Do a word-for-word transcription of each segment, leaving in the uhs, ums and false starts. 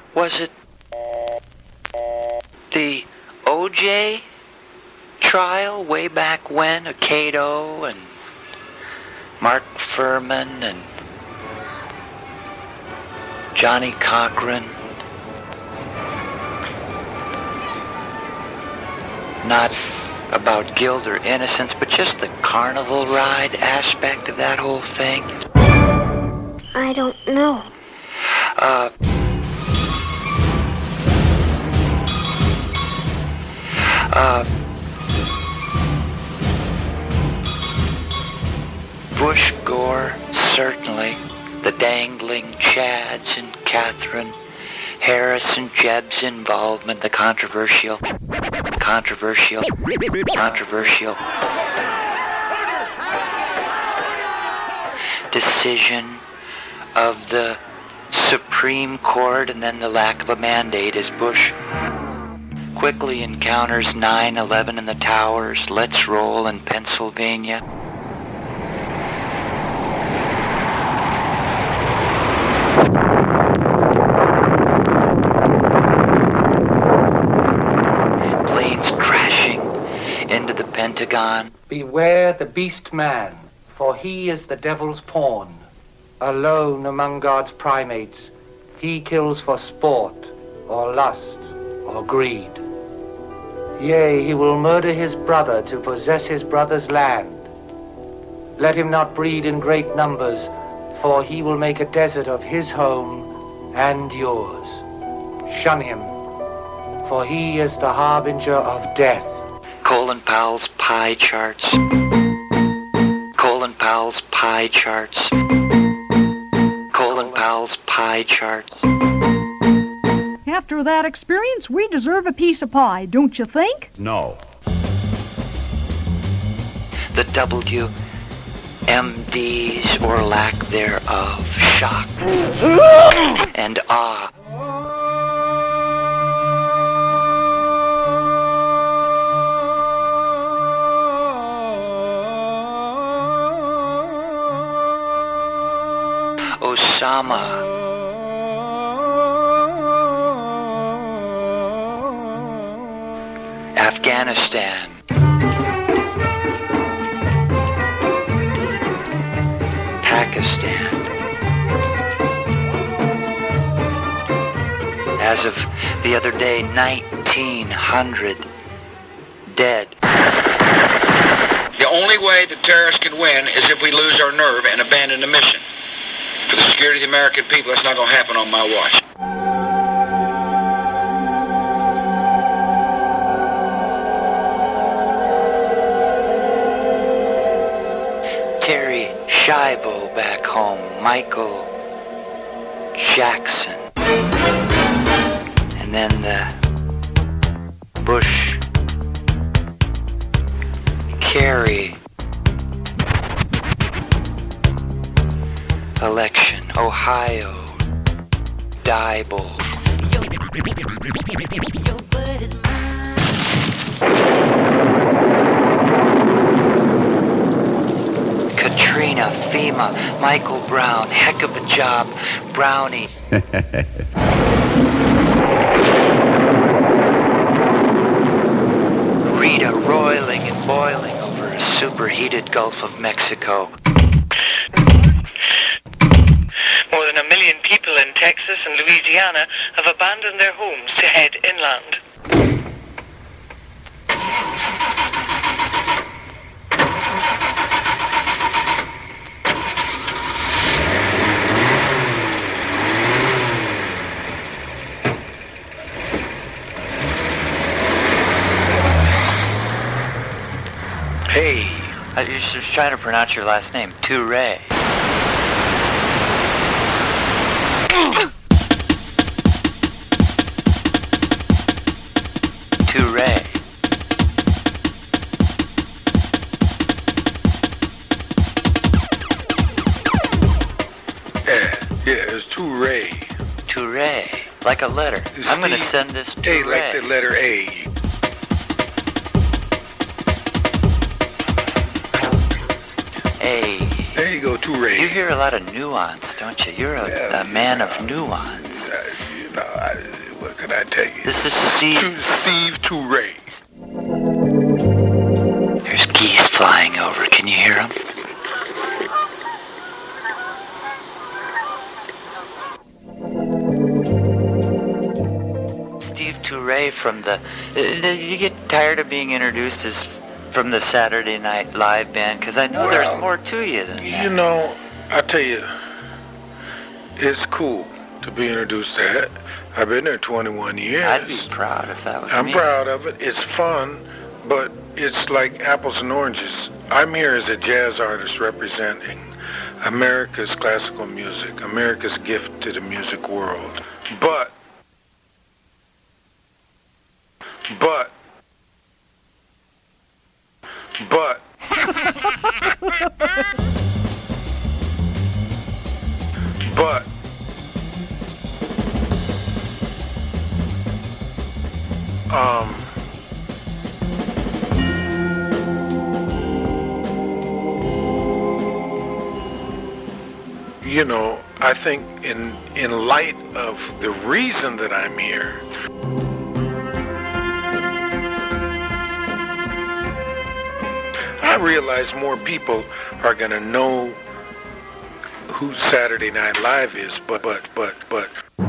Was it the O J trial way back when? Cato and Mark Furman and Johnny Cochran. Not about guilt or innocence, but just the carnival ride aspect of that whole thing. I don't know. Uh... Uh... Bush Gore, certainly. The dangling Chads and Catherine. Harris and Jebb's involvement, the controversial, controversial, controversial decision of the Supreme Court, and then the lack of a mandate as Bush quickly encounters nine eleven in the towers, Let's Roll in Pennsylvania. Into the Pentagon. Beware the beast man, for he is the devil's pawn. Alone among God's primates, he kills for sport, or lust, or greed. Yea, he will murder his brother to possess his brother's land. Let him not breed in great numbers, for he will make a desert of his home and yours. Shun him, for he is the harbinger of death. Colin Powell's pie charts. Colin Powell's pie charts. Colin Powell's pie charts. After that experience, we deserve a piece of pie, don't you think? No. The W M Ds, or lack thereof, shock and awe. Osama. Afghanistan. Pakistan. As of the other day, nineteen hundred dead. The only way the terrorists can win is if we lose our nerve and abandon the mission. For the security of the American people, that's not going to happen on my watch. Terry Schiavo back home, Michael Jackson, and then the Bush, Kerry election, Ohio, Diebold. Katrina, FEMA, Michael Brown, heck of a job, Brownie. Rita roiling and boiling over a superheated Gulf of Mexico. More than a million people in Texas and Louisiana have abandoned their homes to head inland. Hey, I was just trying to pronounce your last name, Touré. Touré. Yeah, yeah, it's Touré. Touré, like a letter. It's I'm going to the send this to A, like the letter A. A. There you go, Touré. You hear a lot of nuance, don't you? You're a, Yeah, a man yeah. of nuance. Uh, you know, I, what can I tell you? This is Steve. Steve Touray. There's geese flying over. Can you hear them? Steve Touray from the... Uh, you get tired of being introduced as from the Saturday Night Live band? Because I know well, there's more to you than that. You know, I tell you, it's cool to be introduced to that. I've been there twenty-one years. I'd be proud if that was I'm me. proud of it. It's fun, but it's like apples and oranges. I'm here as a jazz artist representing America's classical music, America's gift to the music world. But, but, but, but, um, you know, I think in in light of the reason that I'm here, I realize more people are gonna know who Saturday Night Live is, but but but but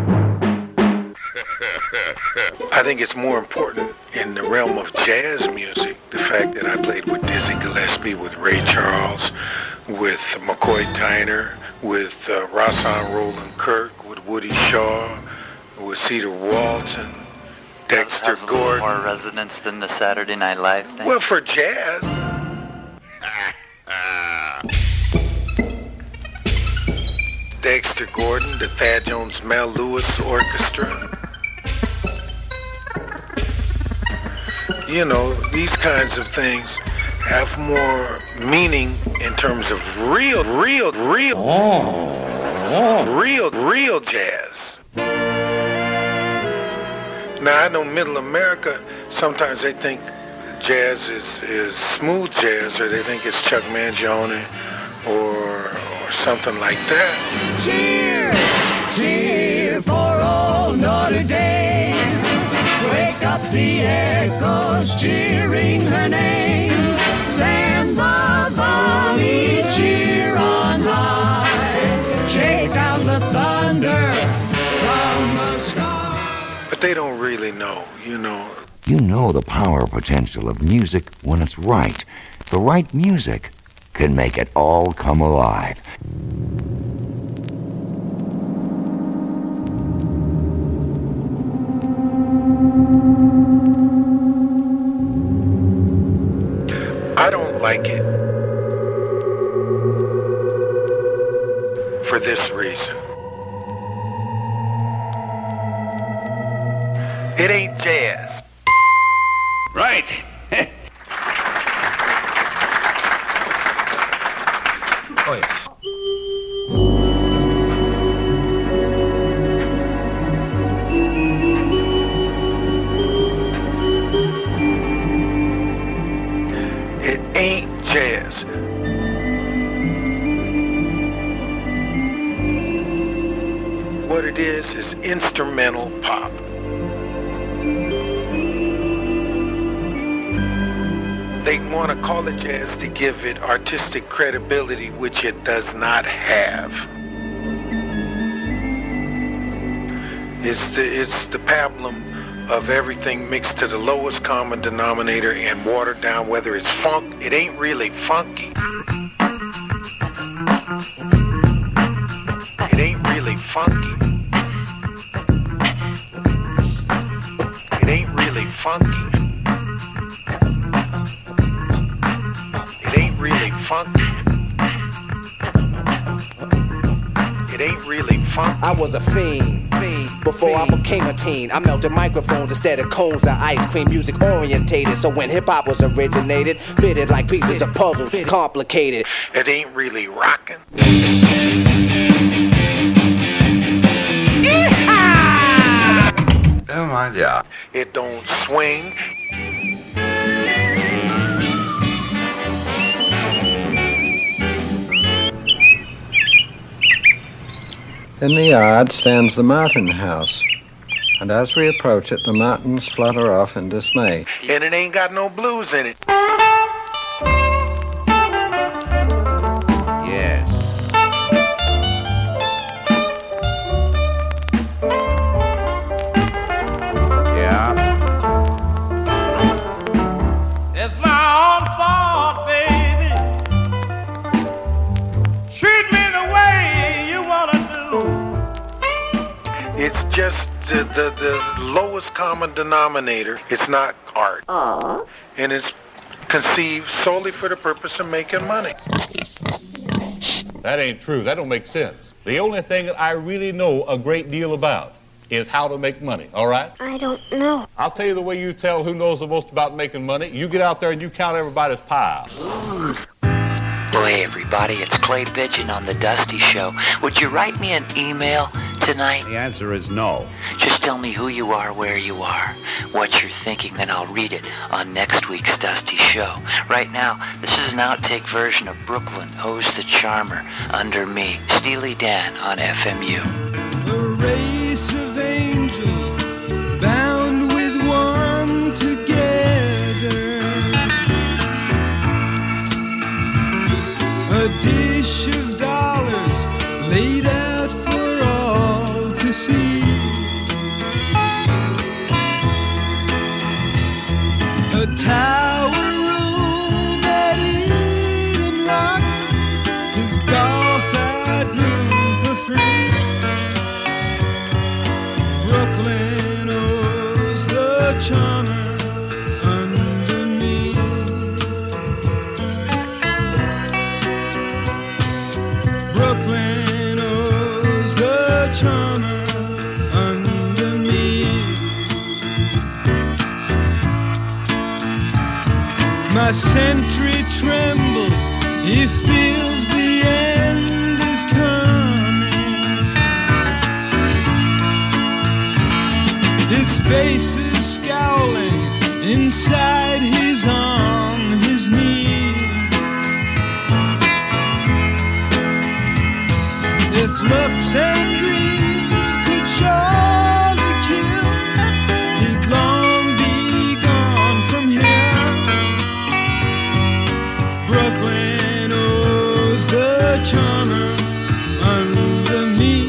I think it's more important in the realm of jazz music, the fact that I played with Dizzy Gillespie, with Ray Charles, with McCoy Tyner, with uh, Rahsaan Roland Kirk, with Woody Shaw, with Cedar Walton, Dexter has a Gordon. More resonance than the Saturday Night Live thing. Well, for jazz. Dexter Gordon, the Thad Jones Mel Lewis Orchestra. You know, these kinds of things have more meaning in terms of real, real, real, oh. real, real jazz. Now, I know Middle America, sometimes they think jazz is, is smooth jazz, or they think it's Chuck Mangione or, or something like that. Cheer, cheer for old Notre Dame. Wake up the echoes cheering her name. Send the balmy cheer on high. Shake out the thunder from the sky. But they don't really know, you know. You know the power potential of music when it's right. The right music can make it all come alive. I don't like it for this reason. It ain't jazz. Right. Oh, yes. It ain't jazz. What it is is instrumental pop. They want to call it jazz to give it artistic credibility, which it does not have. It's the, it's the pablum of everything mixed to the lowest common denominator and watered down, whether it's funk. It ain't really funky. It ain't really funky. It ain't really funky. It ain't really funky. It ain't really funky. I was a fiend, fiend before fiend. I became a teen. I melted microphones instead of cones of ice cream. Music orientated, so when hip hop was originated, fitted like pieces of puzzle, complicated. It ain't really rockin'. Oh my God. It don't swing. In the yard stands the Martin House, And as we approach it, the mountains flutter off in dismay. And it ain't got no blues in it. Yes. Yeah. It's my own fault, baby. Treat me the way you want to do. It's just the, the, the lowest common denominator. It's not art. Aww. And it's conceived solely for the purpose of making money. That ain't true. That don't make sense. The only thing that I really know a great deal about is how to make money, all right? I don't know. I'll tell you the way you tell who knows the most about making money. You get out there and you count everybody's piles. Well, hey, everybody, it's Clay Pigeon on The Dusty Show. Would you write me an email tonight? The answer is no. Just tell me who you are, where you are, what you're thinking, then I'll read it on next week's Dusty Show. Right now, this is an outtake version of Brooklyn Owes the Charmer, Under Me, Steely Dan on F M U. A race of angels bound with one together. A dish of dollars laid out for all to see. A tower room at Eden Rock is golf at noon for free. Brooklyn owes the charmer under me. Brooklyn owes the charmer under me. My sentry trembles, he feels the end is coming. His face is scowling, inside he's on his knees. If looks and dreams could surely kill, he'd long be gone from here. Brooklyn owes the charmer under me.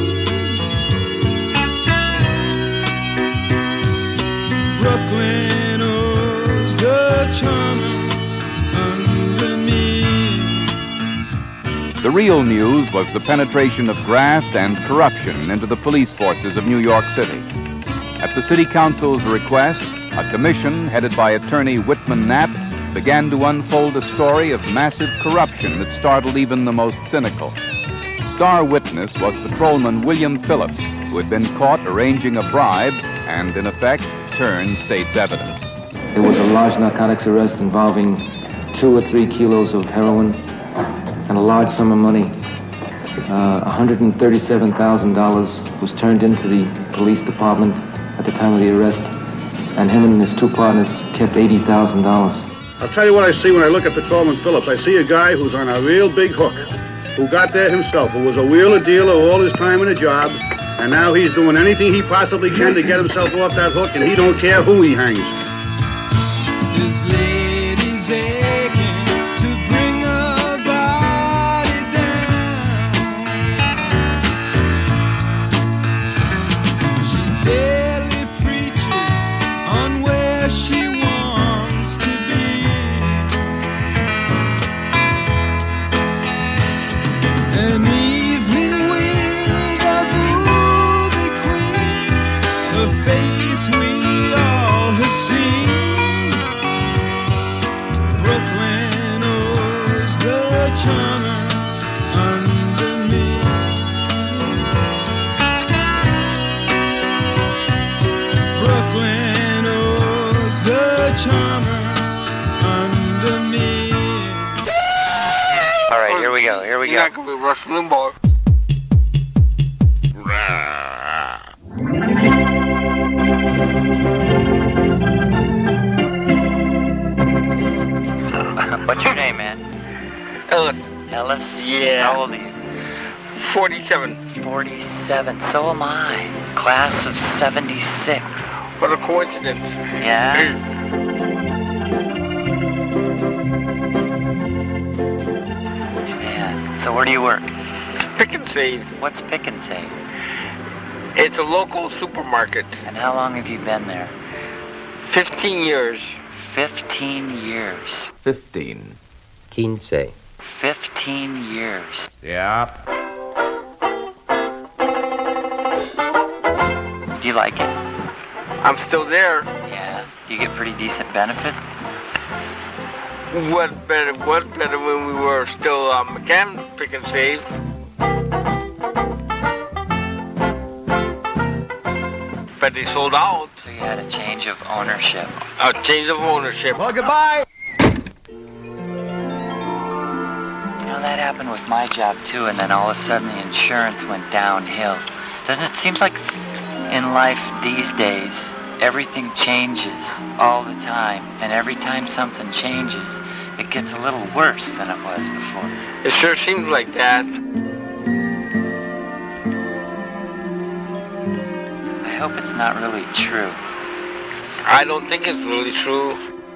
Brooklyn owes the charmer under me. The real news was the penetration of graft and corruption into the police forces of New York City. At the City Council's request, a commission headed by attorney Whitman Knapp began to unfold a story of massive corruption that startled even the most cynical. Star witness was patrolman William Phillips, who had been caught arranging a bribe and, in effect, turned state's evidence. It was a large narcotics arrest involving two or three kilos of heroin and a large sum of money. Uh, one hundred thirty-seven thousand dollars was turned into the police department at the time of the arrest, and him and his two partners kept eighty thousand dollars. I'll tell you what I see when I look at Patrolman Phillips. I see a guy who's on a real big hook, who got there himself, who was a wheeler dealer all his time in a job, and now he's doing anything he possibly can to get himself off that hook, and he don't care who he hangs. This lady's aching to bring her body down. She daily preaches on where she wants to be. An evening with a movie queen, the face we all have seen. Brooklyn owes the charmer under me. Brooklyn owes the charmer under me. All right, here we go, here we go. You're not going to be Rush Limbaugh. What's your name, man? Ellis. Ellis? Yeah. How old are you? forty-seven. forty-seven. seventy-seven. So am I. Class of seventy-six. What a coincidence. Yeah? Yeah. So where do you work? Pick and Save. What's Pick and Save? It's a local supermarket. And how long have you been there? Fifteen years. Fifteen years. Fifteen. Quince. Fifteen years. Yeah. Do you like it? I'm still there. Yeah. Do you get pretty decent benefits? What better? What better when we were still um, mechanics, Pick and Save? But they sold out. So you had a change of ownership. A change of ownership. Well, goodbye. You know, that happened with my job too, and then all of a sudden the insurance went downhill. Doesn't it seem like in life these days, everything changes all the time, and every time something changes, it gets a little worse than it was before. It sure seems like that. I hope it's not really true. I don't think it's really true.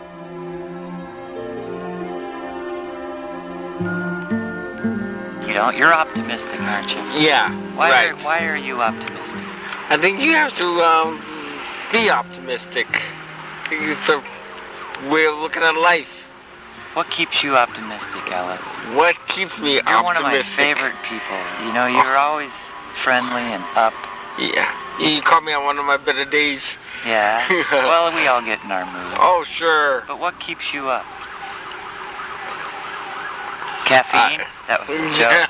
You don't? You're optimistic, aren't you? Yeah, why right. Are, why are you optimistic? I think you have to um, be optimistic. It's a way of looking at life. What keeps you optimistic, Ellis? What keeps me you're optimistic? You're one of my favorite people. You know, you're always friendly and up. Yeah. You caught me on one of my better days. Yeah? Well, we all get in our mood. Oh, sure. But what keeps you up? Caffeine? Uh, that was a joke.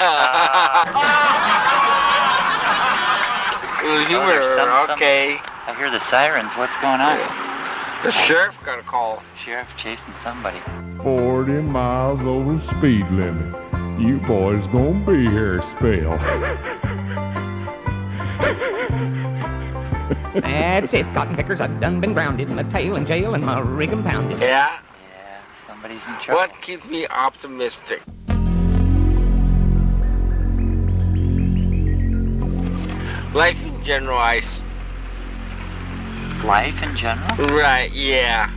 uh, it was humor, oh, some, okay. Some, I hear the sirens. What's going on? The sheriff got a call. Sheriff chasing somebody. forty miles over speed limit. You boys gonna be here a spell. That's it, cotton pickers. I've done been grounded, my tail in jail, and my rig impounded. Yeah? Yeah, somebody's in trouble. What keeps me optimistic? Life in general, I... Life in general? Right, yeah.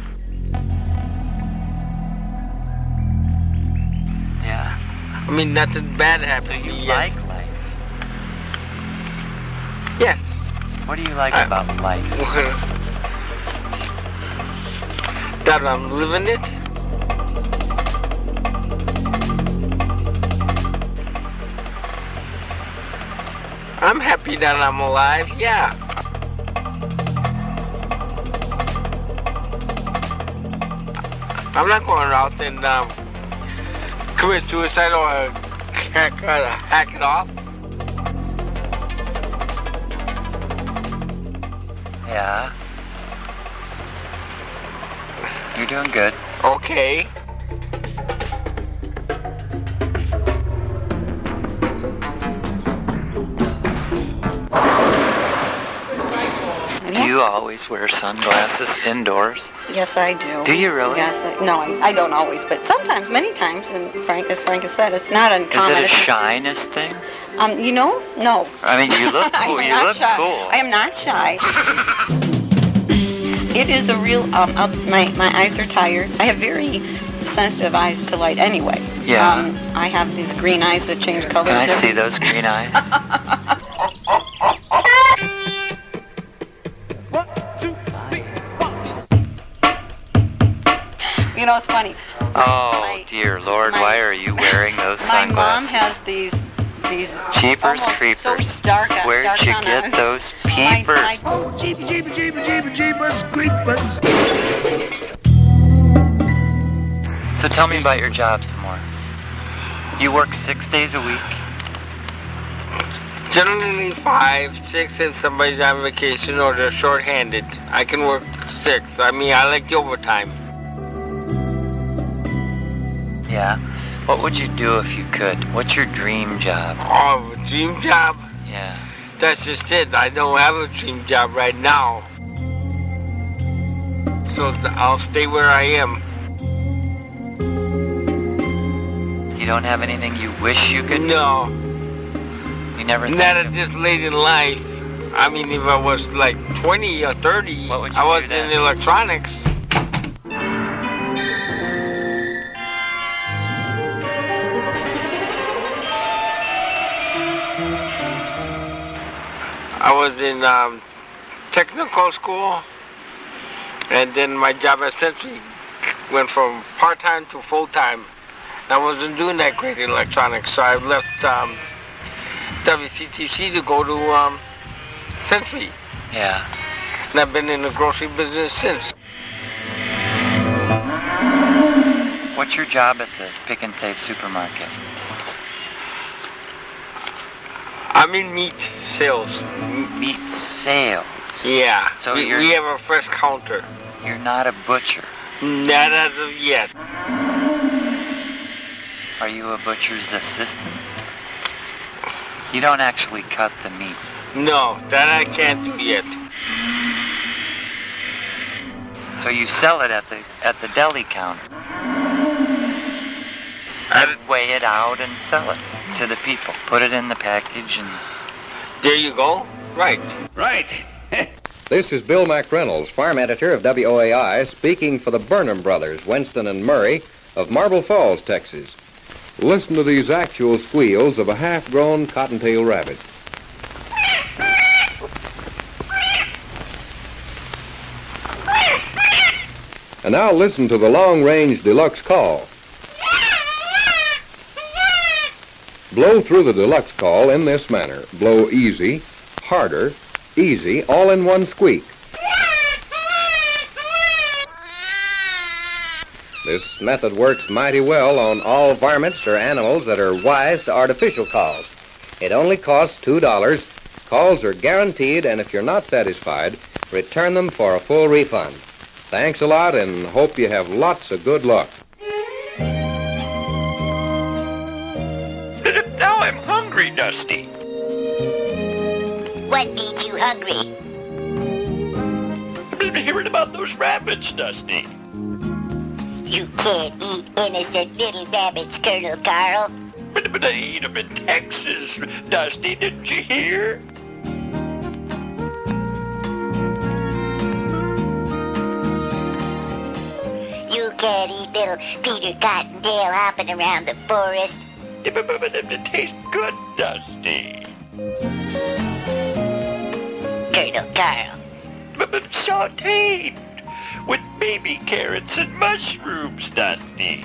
Yeah. I mean, nothing bad happened so to me you yet. like life? Yes. What do you like I, about life? That I'm living it. I'm happy that I'm alive, yeah. I'm not going out and um, commit suicide or hack, uh, hack it off. Yeah. You're doing good. Okay. Do you always wear sunglasses indoors? Yes, I do. Do you really? Yes. I, no, I, I don't always, but sometimes, many times, and Frank, as Frank has said, it's not uncommon. Is it a shyness thing? Um, you know, no. I mean, you look cool. you look shy. cool. I am not shy. It is a real, um, I'll, my, my eyes are tired. I have very sensitive eyes to light anyway. Yeah. Um, I have these green eyes that change colors. Can I see those green eyes? You know, it's funny. Oh, my, dear Lord, my, why are you wearing those my sunglasses? My mom has these, these Jeepers creepers. So dark, Where'd dark you on get our, those peepers? My, my, oh, jeepy, jeepy, jeepy, jeepy, jeepers creepers. So tell me about your job some more. You work six days a week? Generally five, six if somebody's on vacation or they're short-handed. I can work six. I mean, I like the overtime. Yeah. What would you do if you could? What's your dream job? Oh, a dream job? Yeah. That's just it. I don't have a dream job right now. So I'll stay where I am. You don't have anything you wish you could do? No. You never Not at this late in life. I mean, if I was like twenty or thirty, What would you I was do then? in electronics. I was in um, technical school, and then my job at Century went from part-time to full-time. I wasn't doing that great in electronics, so I left um, W C T C to go to um, Century. Yeah. And I've been in the grocery business since. What's your job at the Pick and Save supermarket? I'm in meat sales. Meat sales? Yeah. So we, you're- we have a fresh counter. You're not a butcher. Not as of yet. Are you a butcher's assistant? You don't actually cut the meat. No, that I can't do yet. So you sell it at the at the deli counter. And weigh it out and sell it to the people. Put it in the package and... There you go. Right. Right. This is Bill McReynolds, farm editor of W O A I, speaking for the Burnham brothers, Winston and Murray, of Marble Falls, Texas. Listen to these actual squeals of a half-grown cottontail rabbit. And now listen to the long-range deluxe call. Blow through the deluxe call in this manner. Blow easy, harder, easy, all in one squeak. This method works mighty well on all varmints or animals that are wise to artificial calls. It only costs two dollars. Calls are guaranteed, and if you're not satisfied, return them for a full refund. Thanks a lot, and hope you have lots of good luck. Now I'm hungry, Dusty. What made you hungry? I've been hearing about those rabbits, Dusty. You can't eat innocent little rabbits, Colonel Carl. But, but I eat them in Texas, Dusty. Didn't you hear? You can't eat little Peter Cottontail hopping around the forest. But, but, but it tastes good, Dusty. Colonel Carl. But, but sauteed with baby carrots and mushrooms, Dusty.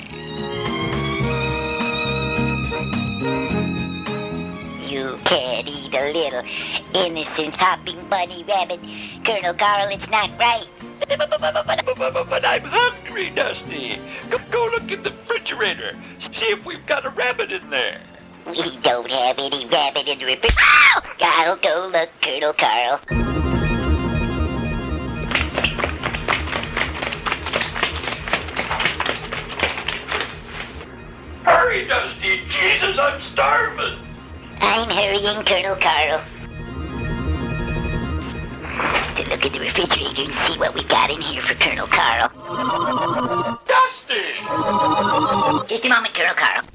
You can't eat a little innocent hopping bunny rabbit. Colonel Carl, it's not right. But, but, but, but, but I'm hungry, Dusty. Go, go look in the refrigerator. See if we've got a rabbit in there. We don't have any rabbit in the refrigerator. I'll go look, Colonel Carl. Hurry, Dusty. Jesus, I'm starving. I'm hurrying, Colonel Carl. To look in the refrigerator and see what we got in here for Colonel Carl. Dusty! Just a moment, Colonel Carl.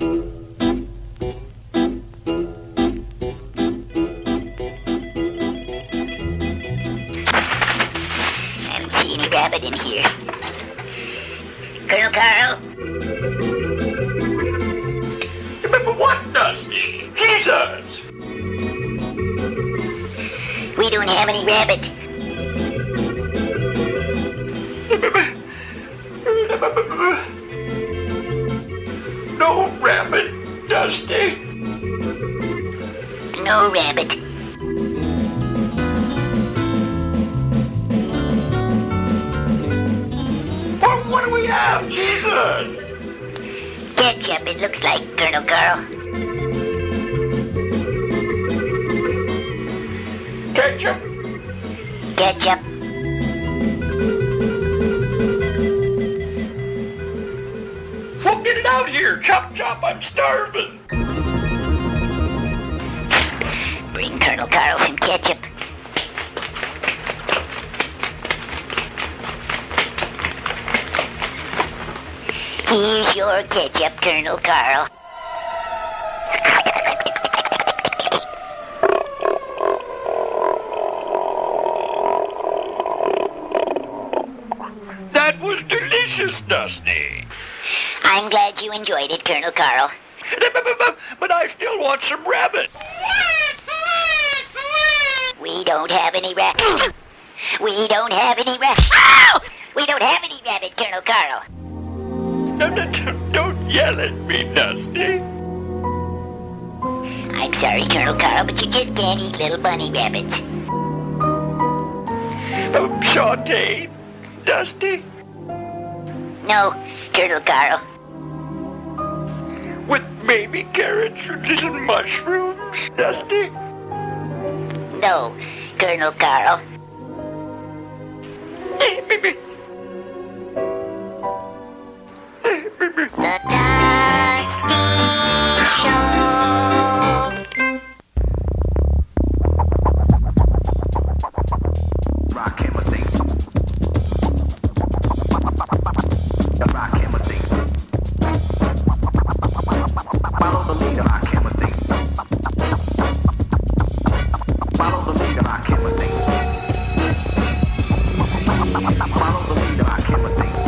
I don't see any rabbit in here. Colonel Carl? But what, Dusty? Jesus! We don't have any rabbit. No rabbit, Dusty. No rabbit. What, what do we have, Jesus? Ketchup, it looks like, Colonel Carl. Ketchup? Ketchup. Well, get it out here. Chop, chop, I'm starving. Bring Colonel Carl some ketchup. Here's your ketchup, Colonel Carl. delicious, Dusty. I'm glad you enjoyed it, Colonel Carl. But I still want some rabbit. We don't have any rabbit. We don't have any rabbit. We don't have any rabbit, Colonel Carl. Don't yell at me, Dusty. I'm sorry, Colonel Carl, but you just can't eat little bunny rabbits. Oh, sauteed, Dusty? No, Colonel Carl. With baby carrots and mushrooms, Dusty? No, Colonel Carl. The Dusty Show. Rock him a thing. Rock him a thing. Follow the leader, rock him a thing. Follow the leader, rock him a thing. Follow the leader, rock him a thing.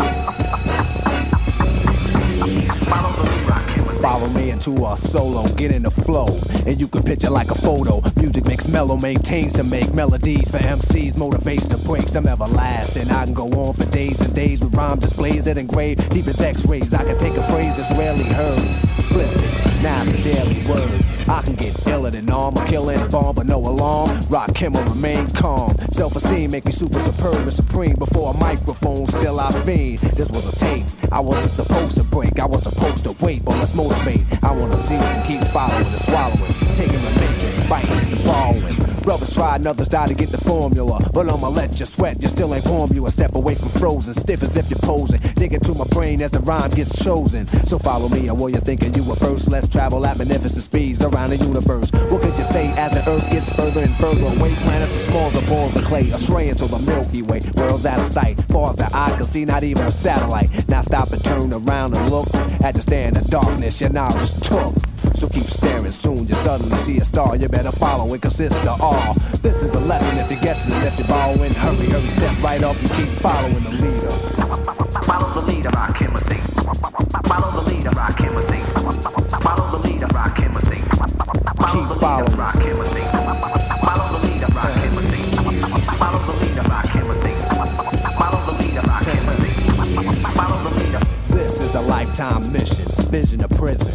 Follow the leader, rock him a thing. Follow me into a solo, get in the flow, and you can picture like a photo. Music makes mellow, maintains to make melodies for M Cs, motivates to break some everlasting. I can go on for days and days with rhymes displays that engrave deep as X-rays. I can take a phrase that's rarely heard, flip it, now it's a daily word. I can get iller than armor, killing bomb, but no alarm. Rock him or remain calm. Self-esteem make me super superb and supreme. Before a microphone, still I fiend. This was a tape. I wasn't supposed to break. I was supposed to wait, but let's motivate. I wanna see it and keep following and swallowing, taking and making, biting and borrowing. Brothers try and others die to get the formula, but I'ma let you sweat. You still ain't warm. You a step away from frozen, stiff as if you're posing. Dig into my brain as the rhyme gets chosen. So follow me, or what you're thinking you were first. Let's travel at magnificent speeds around the universe. What could you say as the earth gets further and further away? Planets as small as balls of clay, astray into the Milky Way. World's out of sight, far as the eye can see, not even a satellite. Now stop and turn around and look. As you stare in the darkness, your knowledge took. So keep staring, soon you suddenly see a star. You better follow, it consists of all. This is a lesson if you're guessing, and if you're borrowing, hurry, hurry, step right up and keep following the leader. Follow the leader, rock him a sing. Follow the leader, rock him a sing. Follow the leader, rock him a sing. Follow the leader, rock him a sing. Follow the leader, rock him a sing. Follow the leader, rock him a sing. Follow the leader, rock him a sing. Follow the leader. This is a lifetime mission, vision of prison.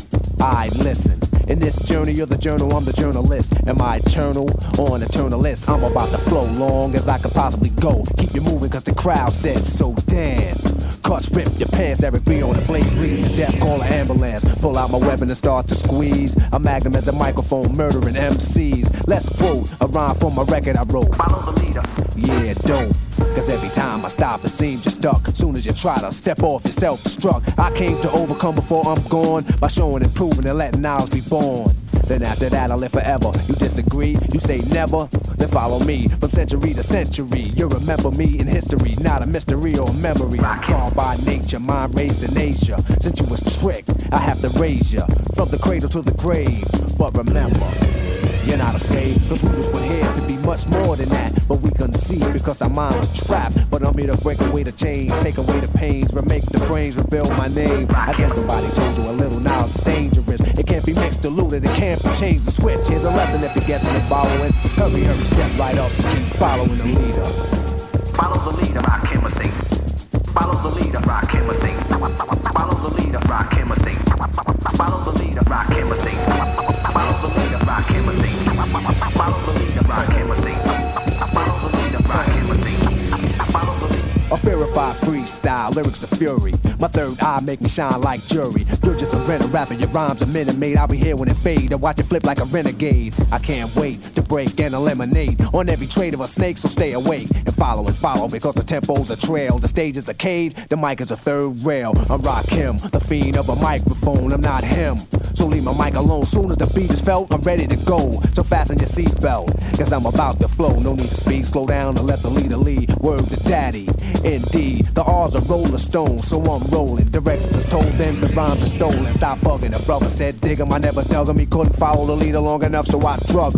I listen. In this journey, you're the journal, I'm the journalist. Am I eternal or an eternalist? I'm about to flow long as I could possibly go. Keep you moving cause the crowd says so. Dance. Cuts rip your pants, Eric B on the blaze, bleeding to death, call an ambulance. Pull out my weapon and start to squeeze. A magnum as a microphone, murdering M Cs. Let's quote a rhyme from a record I wrote. Follow the leader. Yeah, dope. Cause every time I stop, it seems you're stuck. Soon as you try to step off, you're self-destruct. I came to overcome before I'm gone, by showing and proving and letting ours be born. Then after that I live forever. You disagree? You say never? Then follow me from century to century. You remember me in history, not a mystery or a memory. I'm called by nature, mind raised in Asia. Since you was tricked, I have to raise you from the cradle to the grave. But remember, you're not a slave, cause we was put here to be much more than that. But we couldn't see because our mind was trapped. But I'm here to break away the chains, take away the pains, remake the brains, rebuild my name. I guess nobody told you a little knowledge is dangerous. It can't be mixed, diluted, it can't be changed. The switch, here's a lesson if you're guessing and following. Hurry, hurry, step right up and keep following the leader. Follow the leader, rock him a sing. Follow the leader, rock him a sing. Follow the leader, rock him a sing. Follow the leader, rock him a sing. Follow the leader, rock him a sing. Follow the leader, rock him a sing. Follow the leader, rock him a sing. Follow the leader. A verified freestyle, lyrics of fury. My third eye make me shine like jury. You're just a renter rapper, your rhymes a minute made. I'll be here when it fade, I watch it flip like a renegade. I can't wait to break and eliminate on every trade of a snake, so stay awake and follow and follow because the tempo's a trail. The stage is a cage, the mic is a third rail. I rock him, the fiend of a microphone, I'm not him. So leave my mic alone, soon as the beat is felt, I'm ready to go. So fasten your seatbelt, cause I'm about to flow. No need to speed, slow down and let the leader lead. Word to daddy, indeed, the R's are rolling stones, so I'm rolling. Directions told them the rhymes are stolen. Stop bugging, the brother said dig him, I never dug him. He couldn't follow the leader long enough, so I drug him.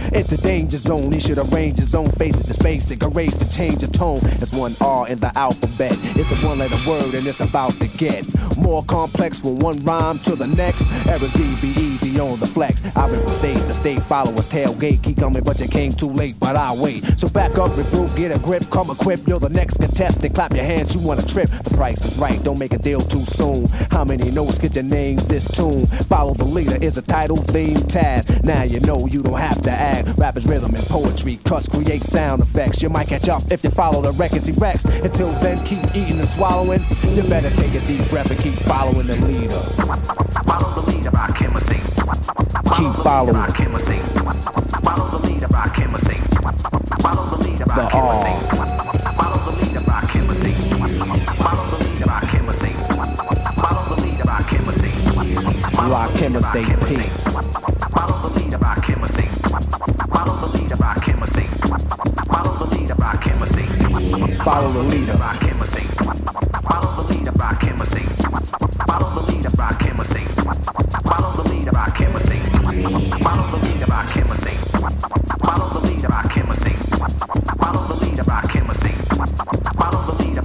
It's a danger zone. He should arrange his own face to space and erase and change the tone. It's one R in the alphabet. It's a one-letter word and it's about to get more complex from one rhyme to the next. Eric D, be easy on the flex. I've been from stage to state, followers tailgate. Keep coming, but you came too late, but I'll wait. So back up, regroup, get a grip, come equipped. You're the next contestant. Clap your hands, you want a trip. The price is right, don't make a deal too soon. How many notes get your name this tune? Follow the leader is a title theme task. Now you know you don't have to act. Rappers, rhythm, and poetry. Cuts create sound effects. You might catch up if you follow the records he wrecks. Until then, keep eating and swallowing. You better take a deep breath and keep following the leader. Follow the leader, rock him a sing. Keep following. Rock him a sing. Follow the leader, rock him a sing. Follow the leader, rock him a sing. Follow the leader, rock him a sing. Follow the leader, rock him a sing. Follow the leader, rock him a sing. Rock him a say peace. Follow the leader, rock him a sing. Follow the leader, rock him a sing. Follow the leader, rock him a sing. Follow the leader, rock him a sing. Follow the leader, rock him a sing. Follow the leader, rock him a sing. Follow the leader, rock him a sing. Follow the leader, rock him a sing. Follow the leader, rock him a sing. Follow the leader, rock him a sing. Follow the leader.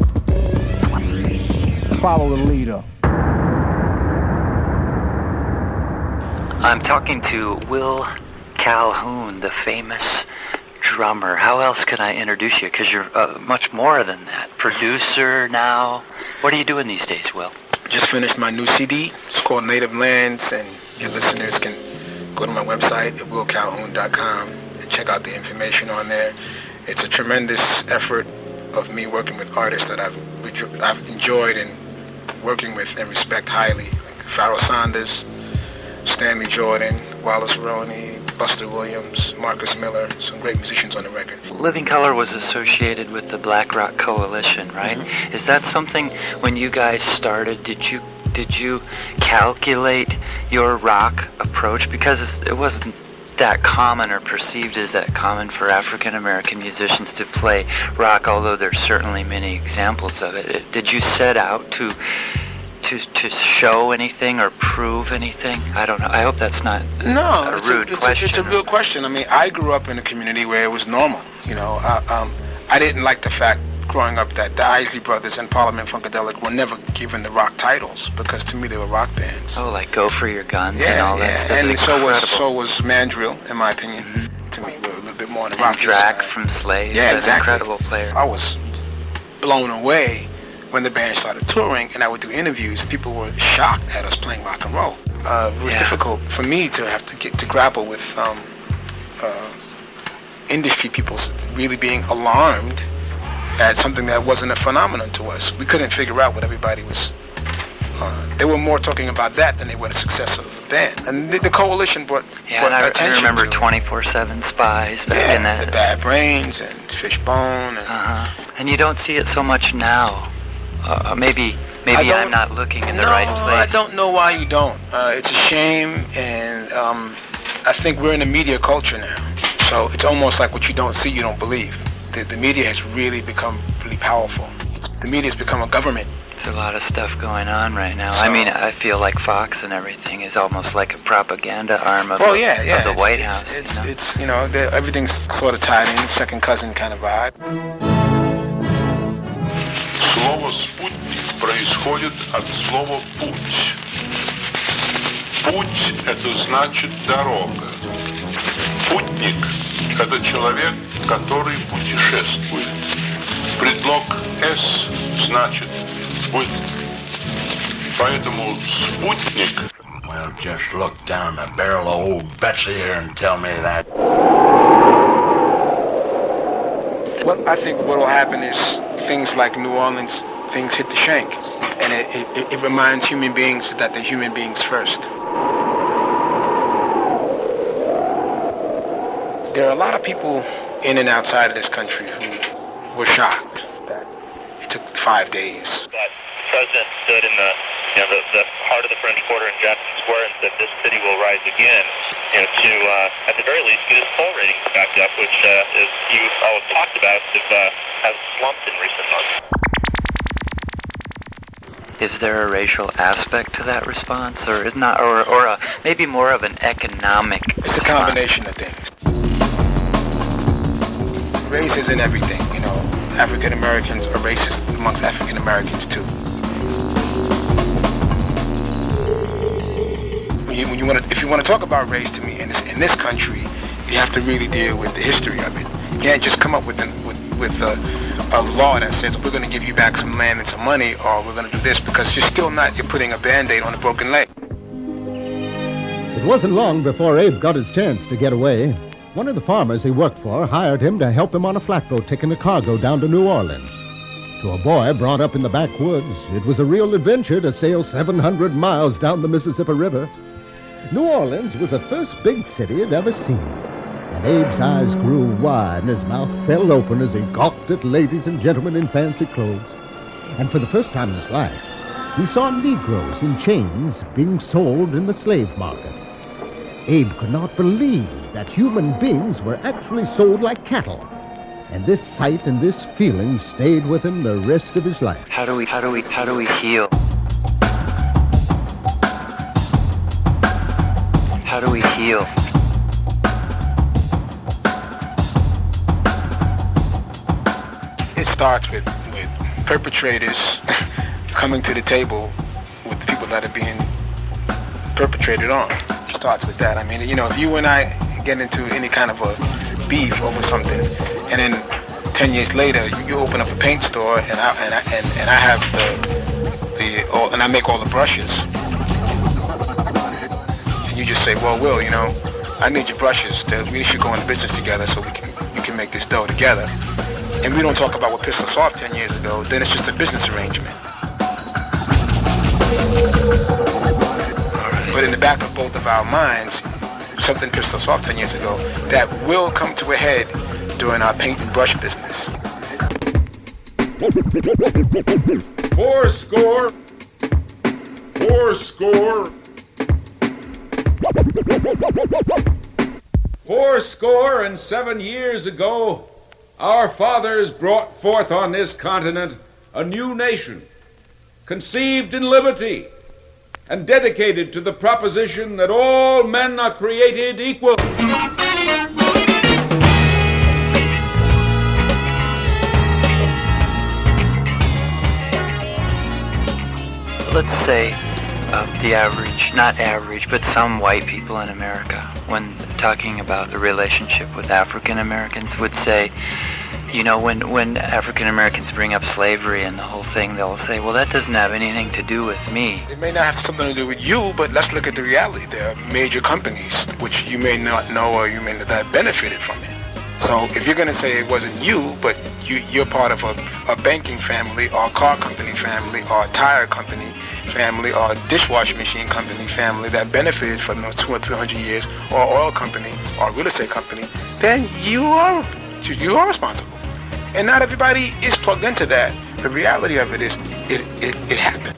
Follow the leader. I'm talking to Will Calhoun, the famous drummer. How else can I introduce you? Because you're uh, much more than that. Producer now. What are you doing these days, Will? Just finished my new C D. It's called Native Lands, and your listeners can go to my website at will calhoun dot com and check out the information on there. It's a tremendous effort of me working with artists that I've I've enjoyed and working with and respect highly. Like Pharoah Sanders, Stanley Jordan, Wallace Roney, Buster Williams, Marcus Miller, some great musicians on the record. Living Colour was associated with the Black Rock Coalition, right? Mm-hmm. Is that something, when you guys started, did you did you calculate your rock approach? Because it wasn't that common or perceived as that common for African American musicians to play rock, although there's certainly many examples of it. Did you set out to to to show anything or prove anything? I don't know. I hope that's not no, a it's rude a, it's question. A, it's a real question. I mean, I grew up in a community where it was normal. You know, uh, um, I didn't like the fact growing up that the Isley Brothers and Parliament Funkadelic were never given the rock titles, because to me they were rock bands. Oh, like Go For Your Guns yeah, and all yeah. that stuff. And it's so was incredible. so was Mandrill, in my opinion. Mm-hmm. To me, we were a little bit more on the rock. Drac from Slade, yeah, an exactly. incredible player. I was blown away when the band started touring, and I would do interviews. People were shocked at us playing rock and roll. Uh, it was yeah. difficult for me to have to get to grapple with um, uh, industry people really being alarmed at something that wasn't a phenomenon to us. We couldn't figure out what everybody was. Uh, they were more talking about that than they were the success of the band. And the, the coalition brought, yeah, brought and I, attention I remember to twenty-four seven Spies back yeah, in that. the Bad Brains and Fishbone. And, uh-huh. And you don't see it so much now. Uh, maybe maybe I'm not looking in the no, right place. I don't know why you don't. Uh, it's a shame, and um, I think we're in a media culture now. So it's almost like what you don't see, you don't believe. The, the media has really become really powerful. The media has become a government. There's a lot of stuff going on right now. So, I mean, I feel like Fox and everything is almost like a propaganda arm of, well, the, yeah, yeah. of the it's, White it's, House. It's, you know? it's you know, everything's sort of tied in, second cousin kind of vibe. Слово «спутник» происходит от слова «путь». Путь – это значит дорога. Путник – это человек, который путешествует. Предлог «с» значит «вы». Поэтому спутник. Well, just look down the barrel of old Betsy here and tell me that. Well, I think what will happen is things like New Orleans, things hit the shank. And it, it, it reminds human beings that they're human beings first. There are a lot of people in and outside of this country who were shocked that it took five days. But the president stood in the, you know, the, the heart of the French Quarter in Jackson Square and said this city will rise again, you know, to, uh, at the very least, get its poll ratings back up, which, uh, as you all have talked about, have, uh, have slumped in recent months. Is there a racial aspect to that response, or is not, or or a, maybe more of an economic It's response? a combination of things. isn't everything. You know, African Americans are racist amongst African Americans too. When you, when you want to, if you want to talk about race to me in this, in this country, you have to really deal with the history of it. You can't just come up with an, with, with a, a law that says we're going to give you back some land and some money, or we're going to do this, because you're still not. You're putting a Band-Aid on a broken leg. It wasn't long before Abe got his chance to get away. One of the farmers he worked for hired him to help him on a flatboat taking a cargo down to New Orleans. To a boy brought up in the backwoods, it was a real adventure to sail seven hundred miles down the Mississippi River. New Orleans was the first big city he'd ever seen. And Abe's eyes grew wide and his mouth fell open as he gawked at ladies and gentlemen in fancy clothes. And for the first time in his life, he saw Negroes in chains being sold in the slave market. Abe could not believe that human beings were actually sold like cattle. And this sight and this feeling stayed with him the rest of his life. How do we, how do we, how do we heal? How do we heal? It starts with, with perpetrators coming to the table with the people that are being perpetrated on. It starts with that. I mean, you know, if you and I get into any kind of a beef over something, and then ten years later you, you open up a paint store, and I and I, and, and I have the the all, and I make all the brushes, and you just say, well, Will, you know, I need your brushes. To, we should go into business together so we can we can make this dough together. And we don't talk about what pissed us off ten years ago. Then it's just a business arrangement. But in the back of both of our minds, something pissed us off ten years ago that will come to a head during our paint and brush business. Four score. Four score. Four score and seven years ago, our fathers brought forth on this continent a new nation, conceived in liberty and dedicated to the proposition that all men are created equal. Let's say uh, the average, not average, but some white people in America, when talking about the relationship with African Americans, would say, you know, when, when African Americans bring up slavery and the whole thing, they'll say, well, that doesn't have anything to do with me. It may not have something to do with you, but let's look at the reality. There are major companies which you may not know or you may not have benefited from it. So if you're going to say it wasn't you, but you, you're part of a, a banking family or a car company family or a tire company family or a dishwashing machine company family that benefited from those two or three hundred years, or oil company or real estate company, then you are you are responsible. And not everybody is plugged into that. The reality of it is, it it, it happened.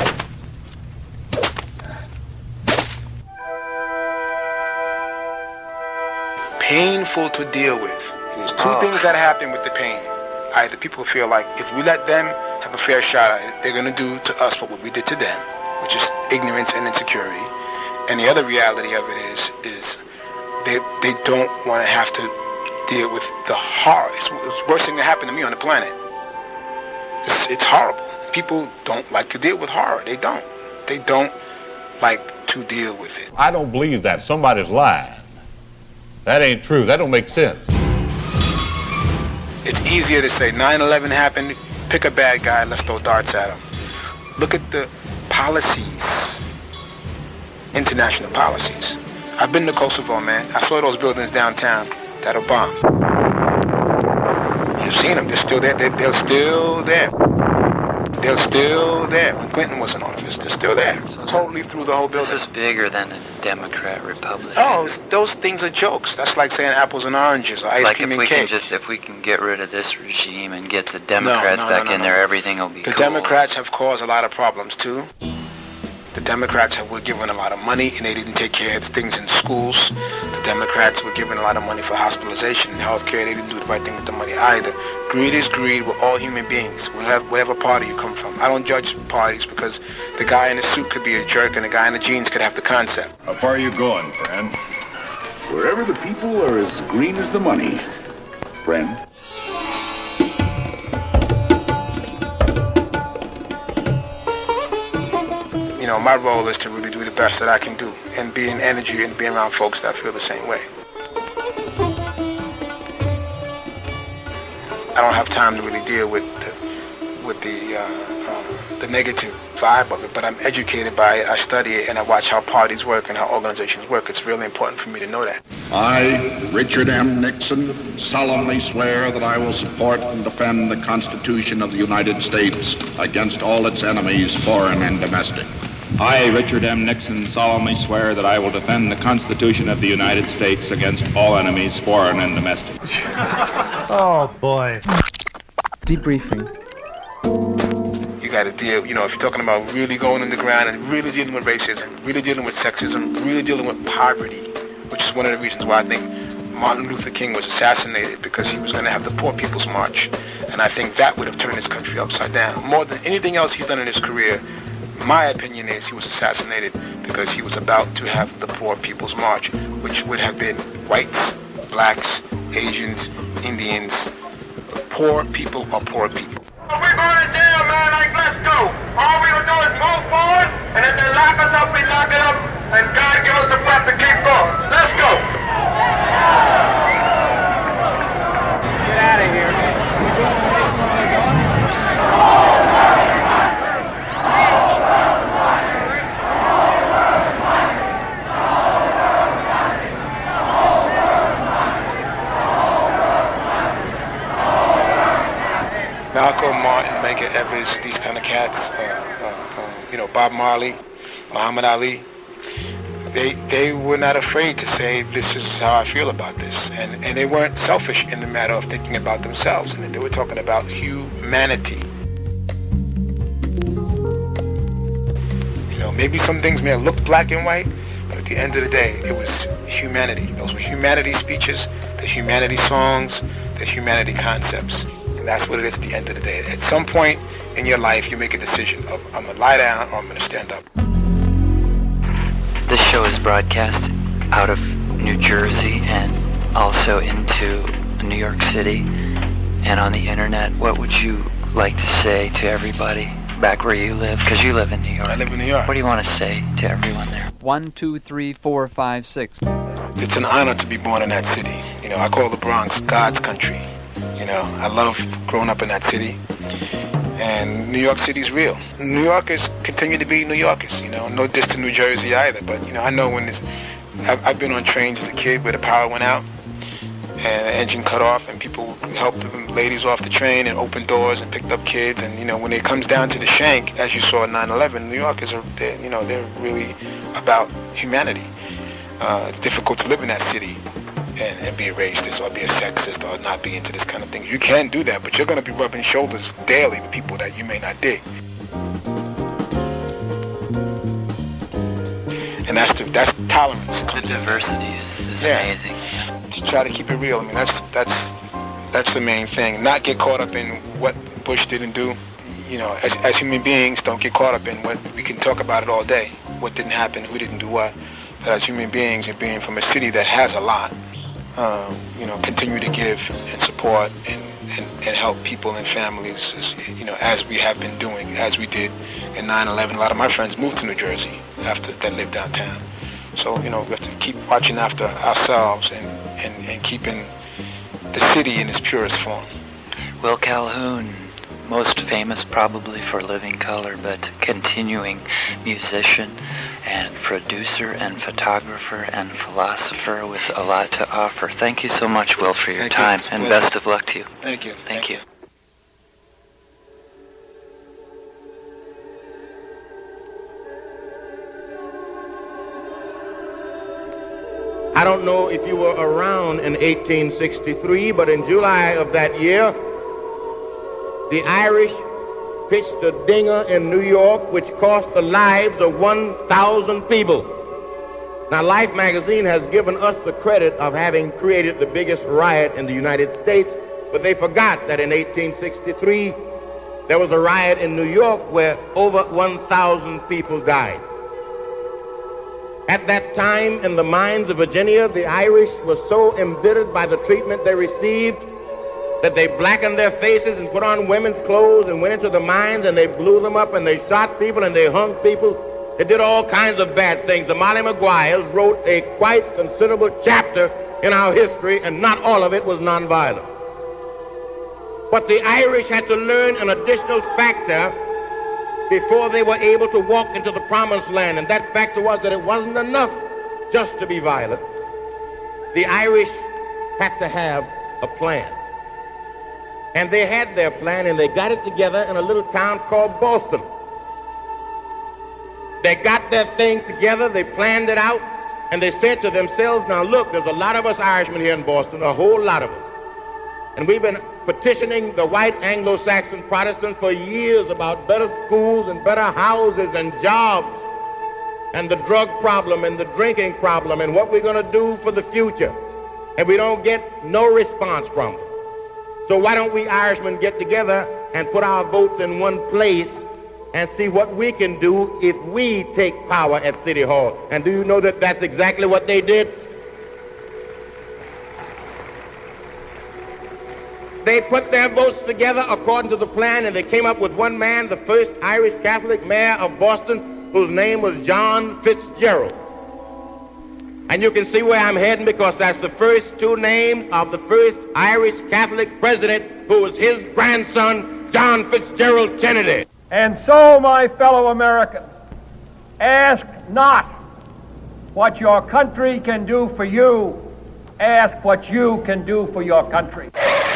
Painful to deal with. There's two oh. things that happen with the pain. Either people feel like if we let them have a fair shot at it, they're going to do to us what we did to them, which is ignorance and insecurity. And the other reality of it is, is they they don't want to have to deal with the horror. It's, it's the worst thing that happened to me on the planet. It's, it's horrible. People don't like to deal with horror. They don't. They don't like to deal with it. I don't believe that. Somebody's lying. That ain't true. That don't make sense. It's easier to say nine eleven happened, pick a bad guy, let's throw darts at him. Look at the policies, international policies. I've been to Kosovo, man. I saw those buildings downtown that are bombed. You've seen them. They're still there. They're, they're still there. They're still there. When Clinton was in office, they're still there. So totally through the whole building. This is bigger than a Democrat Republic. Oh, those things are jokes. That's like saying apples and oranges or ice like cream if and we cake. Can just, if we can get rid of this regime and get the Democrats no, no, back no, no, in no. there, everything will be The cool. Democrats have caused a lot of problems, too. The Democrats have, were given a lot of money, and they didn't take care of things in schools. The Democrats were given a lot of money for hospitalization and health care. They didn't do the right thing with the money either. Greed is greed. We're all human beings, whatever, whatever party you come from. I don't judge parties because the guy in the suit could be a jerk and the guy in the jeans could have the concept. How far are you going, friend? Wherever the people are as green as the money, friend. know, my role is to really do the best that I can do and be in energy and be around folks that feel the same way. I don't have time to really deal with the, with the, uh, uh, the negative vibe of it, but I'm educated by it, I study it, and I watch how parties work and how organizations work. It's really important for me to know that. I, Richard M. Nixon, solemnly swear that I will support and defend the Constitution of the United States against all its enemies, foreign and domestic. I, Richard M. Nixon, solemnly swear that I will defend the Constitution of the United States against all enemies, foreign and domestic. Oh, boy. Debriefing. You got to deal, you know, if you're talking about really going underground and really dealing with racism, really dealing with sexism, really dealing with poverty, which is one of the reasons why I think Martin Luther King was assassinated, because he was going to have the Poor People's March. And I think that would have turned this country upside down. More than anything else he's done in his career, my opinion is he was assassinated because he was about to have the Poor People's March, which would have been whites, blacks, Asians, Indians. Poor people are poor people. If we're going to jail, man, like, let's go. All we will do is move forward, and if they lock us up, we lock it up, and God give us the breath to keep going. Let's go. Get out of here, man. Malcolm, Martin, Medgar Evers, these kind of cats, uh, uh, uh, you know, Bob Marley, Muhammad Ali, they they were not afraid to say, this is how I feel about this. And, and they weren't selfish in the matter of thinking about themselves. And they were talking about humanity. You know, maybe some things may have looked black and white, but at the end of the day, it was humanity. Those were humanity speeches, the humanity songs, the humanity concepts. That's what it is at the end of the day. At some point in your life, you make a decision of, I'm going to lie down or I'm going to stand up. This show is broadcast out of New Jersey and also into New York City and on the internet. What would you like to say to everybody back where you live? Because you live in New York. I live in New York. What do you want to say to everyone there? One, two, three, four, five, six. It's an honor to be born in that city. You know, I call the Bronx God's country. You know, I love growing up in that city. And New York City's real. New Yorkers continue to be New Yorkers, you know. No diss to New Jersey either. But, you know, I know when this... I've, I've been on trains as a kid where the power went out and the engine cut off and people helped the ladies off the train and opened doors and picked up kids. And, you know, when it comes down to the shank, as you saw at nine eleven, New Yorkers are, you know, they're really about humanity. Uh, it's difficult to live in that city and, and be a racist or be a sexist or not be into this kind of thing. You can do that, but you're going to be rubbing shoulders daily with people that you may not dig. And that's the, that's tolerance. The diversity is, is yeah. amazing. Just try to keep it real. I mean, that's that's that's the main thing. Not get caught up in what Bush didn't do. You know, as, as human beings, don't get caught up in what we can talk about it all day. What didn't happen, who didn't do what. But as human beings and being from a city that has a lot, um, you know, continue to give and support and, and, and help people and families, as, you know, as we have been doing, as we did in nine eleven. A lot of my friends moved to New Jersey after that lived downtown. So, you know, we have to keep watching after ourselves and, and, and keeping the city in its purest form. Will Calhoun, most famous probably for Living Color, but continuing musician and producer and photographer and philosopher with a lot to offer. Thank you so much, Will, for your Thank time, you. and Good. best of luck to you. Thank you. Thank, Thank you. you. I don't know if you were around in eighteen sixty-three, but in July of that year, the Irish pitched a dinger in New York which cost the lives of one thousand people. Now, Life magazine has given us the credit of having created the biggest riot in the United States, but they forgot that in eighteen sixty-three, there was a riot in New York where over one thousand people died. At that time, in the mines of Virginia, the Irish were so embittered by the treatment they received that they blackened their faces and put on women's clothes and went into the mines and they blew them up and they shot people and they hung people They did all kinds of bad things. The Molly Maguires wrote a quite considerable chapter in our history, and not all of it was nonviolent. But the Irish had to learn an additional factor before they were able to walk into the promised land, and that factor was that it wasn't enough just to be violent. The Irish had to have a plan. And they had their plan, and they got it together in a little town called Boston. They got their thing together, they planned it out, and they said to themselves, now look, there's a lot of us Irishmen here in Boston, a whole lot of us. And we've been petitioning the white Anglo-Saxon Protestants for years about better schools and better houses and jobs and the drug problem and the drinking problem and what we're going to do for the future. And we don't get no response from them. So why don't we Irishmen get together and put our votes in one place and see what we can do if we take power at City Hall? And do you know that that's exactly what they did? They put their votes together according to the plan, and they came up with one man, the first Irish Catholic mayor of Boston, whose name was John Fitzgerald. And you can see where I'm heading, because that's the first two names of the first Irish Catholic president, who was his grandson, John Fitzgerald Kennedy. And so, my fellow Americans, ask not what your country can do for you, ask what you can do for your country.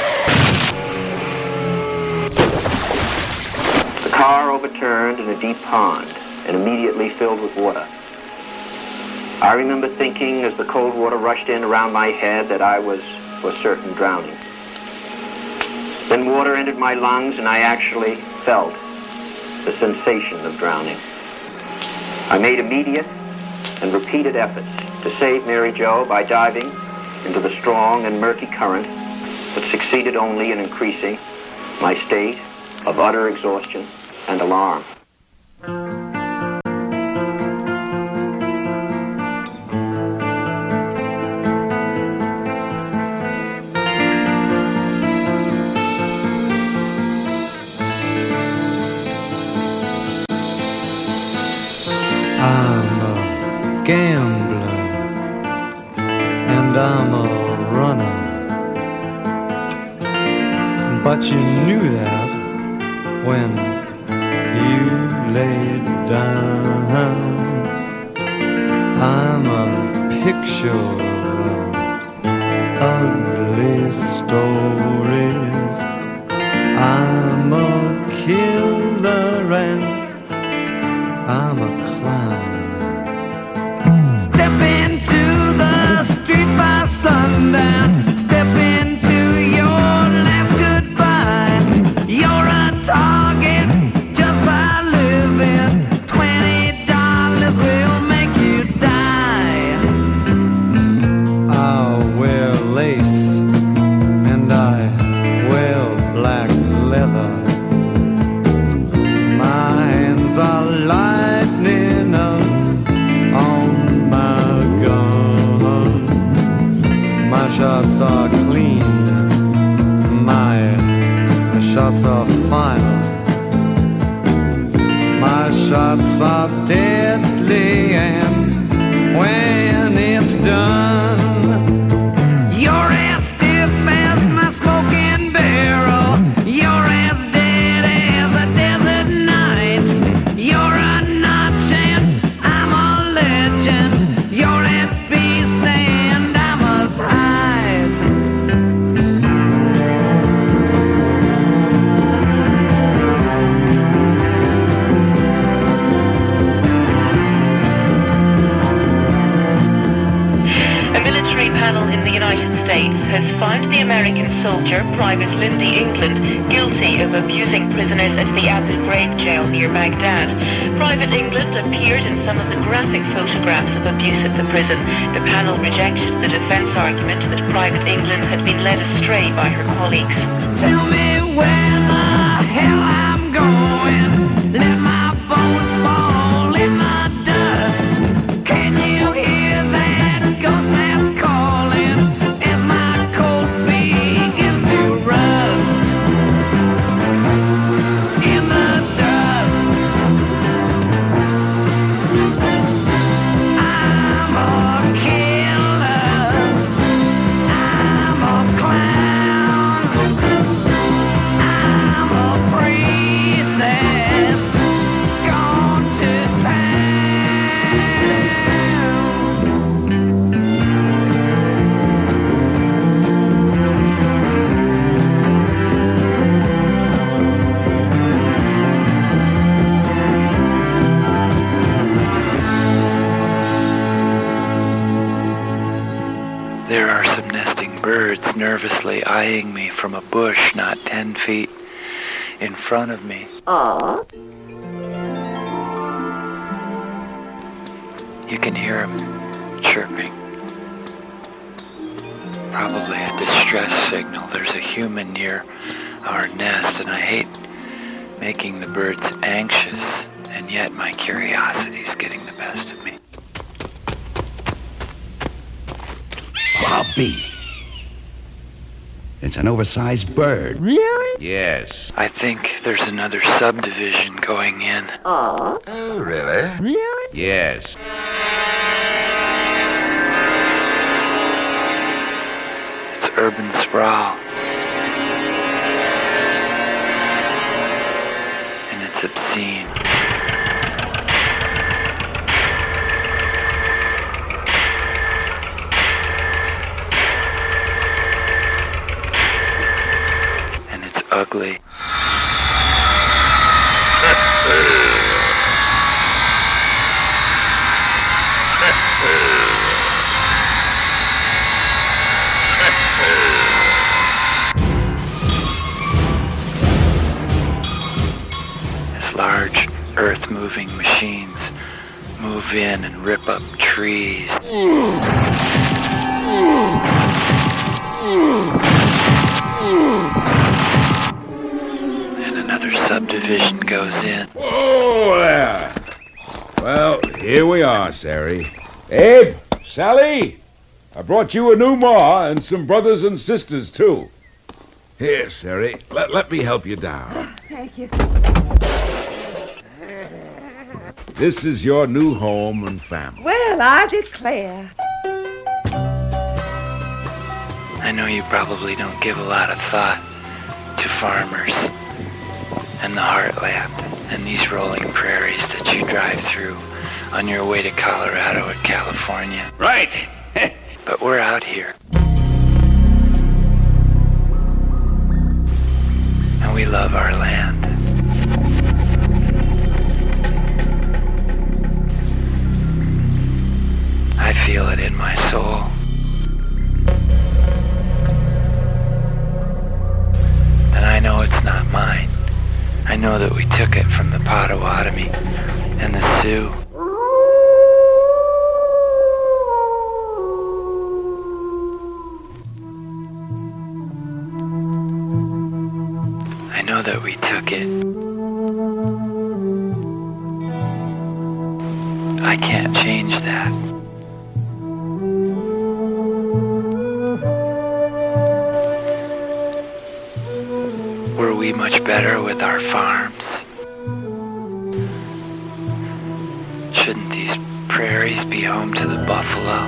The car overturned in a deep pond and immediately filled with water. I remember thinking as the cold water rushed in around my head that I was for certain drowning. Then water entered my lungs and I actually felt the sensation of drowning. I made immediate and repeated efforts to save Mary Jo by diving into the strong and murky current, but succeeded only in increasing my state of utter exhaustion and alarm. I'm a gambler and I'm a runner, but you knew that when you laid down. I'm a picture of ugly stories. I'm a killer and I'm a clown. Step into the street by sundown. Step into your last goodbye. You're a target just by living. Twenty dollars will make you die. I wear lace and I wear black leather. My hands are lightning up on my gun. My shots are clean, my shots are final. My shots are deadly, and when it's done, you're as stiff as my smoking barrel. You're as dead as a desert night. You're a notch and I'm a legend. You're at peace and I must hide. A military panel in the United States has found the American soldier, Private Lindy England, guilty of abusing prisoners at the Abu Ghraib jail near Baghdad. Private England appeared in some of the graphic photographs of abuse at the prison. The panel rejected the defense argument that Private England had been led astray by her colleagues. Tell me where the hell I'm going. Let my bones fall in the dust. Can you hear that ghost that's calling as my coat begins to rust in the dust? eyeing me from a bush not ten feet in front of me. Aww. You can hear him chirping. Probably a distress signal. There's a human near our nest, and I hate making the birds anxious, and yet my curiosity's getting the best of me. Bobby. It's an oversized bird. Really? Yes. I think there's another subdivision going in. Aww. Oh, really? Really? Yes. It's urban sprawl. And it's obscene. Ugly. As large earth-moving machines move in and rip up trees. Another subdivision goes in. Oh, there. Well, here we are, Sari. Abe, Sally, I brought you a new ma and some brothers and sisters, too. Here, Sari, let, let me help you down. Thank you. This is your new home and family. Well, I declare. I know you probably don't give a lot of thought to farmers and the heartland and these rolling prairies that you drive through on your way to Colorado and California. Right. But we're out here. And we love our land. I feel it in my soul. And I know it's not mine. I know that we took it from the Potawatomi and the Sioux. I know that we took it. I can't change that. Were we much better with our farms? Shouldn't these prairies be home to the buffalo?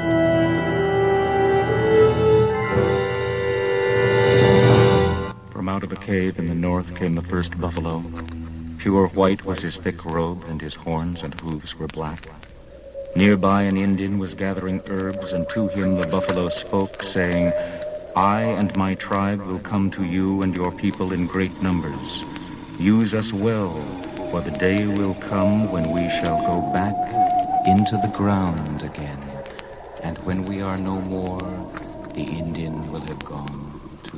From out of a cave in the north came the first buffalo. Pure white was his thick robe, and his horns and hooves were black. Nearby an Indian was gathering herbs, and to him the buffalo spoke, saying, I and my tribe will come to you and your people in great numbers. Use us well, for the day will come when we shall go back into the ground again. And when we are no more, the Indian will have gone too.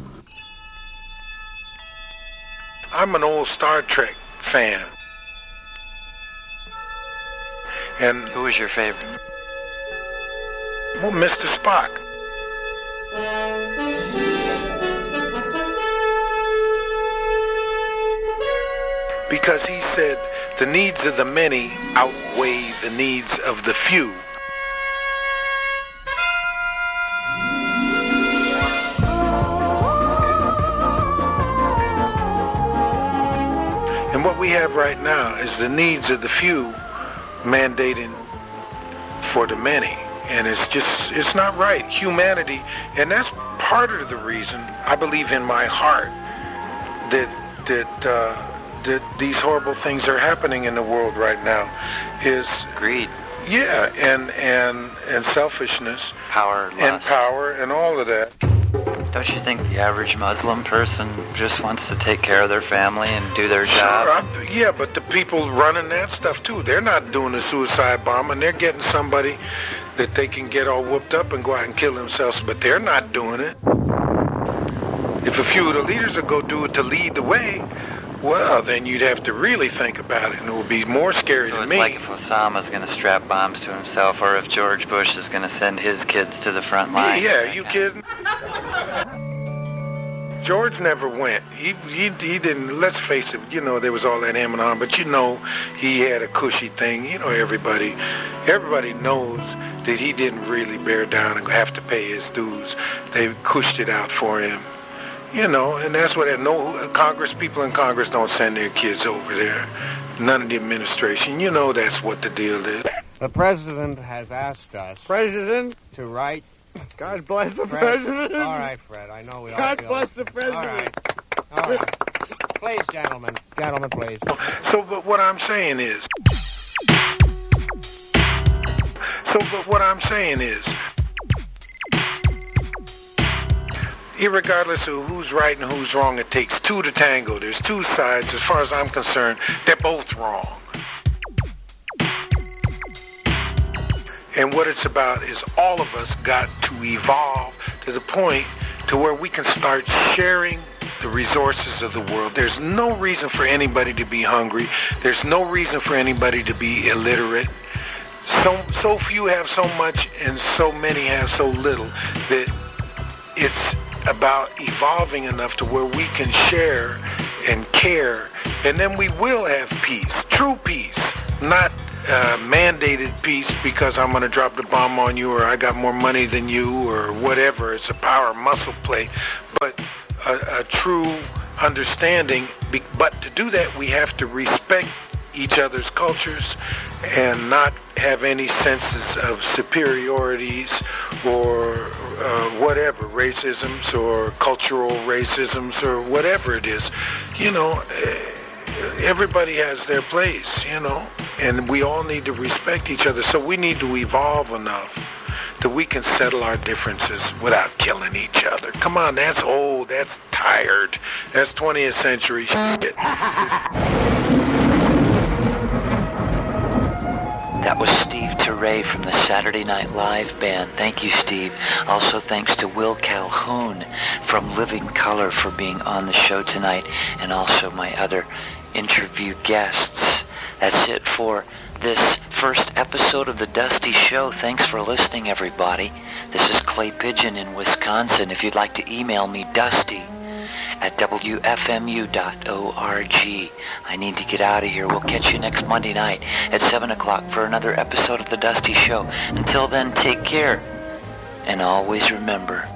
I'm an old Star Trek fan. And who was your favorite? Well, Mister Spock. Because he said the needs of the many outweigh the needs of the few. And what we have right now is the needs of the few mandating for the many. And it's just, it's not right. Humanity, and that's part of the reason I believe in my heart that that uh, that these horrible things are happening in the world right now is greed. Yeah, and and and selfishness, power, lust. and power, and all of that. Don't you think the average Muslim person just wants to take care of their family and do their job? Sure, I'm, yeah, but the people running that stuff too, they're not doing a suicide bomb, and they're getting somebody that they can get all whooped up and go out and kill themselves, but they're not doing it. If a few of the leaders would go do it to lead the way, well, then you'd have to really think about it, and it would be more scary so to it's me. like if Osama's going to strap bombs to himself, or if George Bush is going to send his kids to the front line. Yeah, yeah, you kidding? George never went. He, he he didn't. Let's face it. You know, there was all that him and on, but you know, he had a cushy thing. You know, everybody, everybody knows that he didn't really bear down and have to pay his dues. They cushed it out for him. You know, and that's what no Congress people in Congress don't send their kids over there. None of the administration. You know, that's what the deal is. The president has asked us, President, to write. God bless the Fred, president. All right, Fred. I know we all God feel bless it. the president. All right. All right. Please, gentlemen. Gentlemen, please. So, but what I'm saying is. So, but what I'm saying is. Irregardless of who's right and who's wrong, it takes two to tango. There's two sides. As far as I'm concerned, they're both wrong. And what it's about is all of us got to evolve to the point to where we can start sharing the resources of the world. There's no reason for anybody to be hungry. There's no reason for anybody to be illiterate. So, so few have so much and so many have so little that it's about evolving enough to where we can share and care, and then we will have peace, true peace, not uh, mandated peace because I'm going to drop the bomb on you or I got more money than you or whatever. It's a power muscle play, but a, a true understanding. But to do that, we have to respect each other's cultures and not have any senses of superiorities or uh, whatever, racisms or cultural racisms or whatever it is. You know, everybody has their place, you know, and we all need to respect each other. So we need to evolve enough that we can settle our differences without killing each other. Come on, that's old, that's tired, that's twentieth century shit. That was Steve Teray from the Saturday Night Live band. Thank you, Steve. Also, thanks to Will Calhoun from Living Color for being on the show tonight, and also my other interview guests. That's it for this first episode of The Dusty Show. Thanks for listening, everybody. This is Clay Pigeon in Wisconsin. If you'd like to email me, Dusty at W F M U dot org. I need to get out of here. We'll catch you next Monday night at seven o'clock for another episode of The Dusty Show. Until then, take care. And always remember,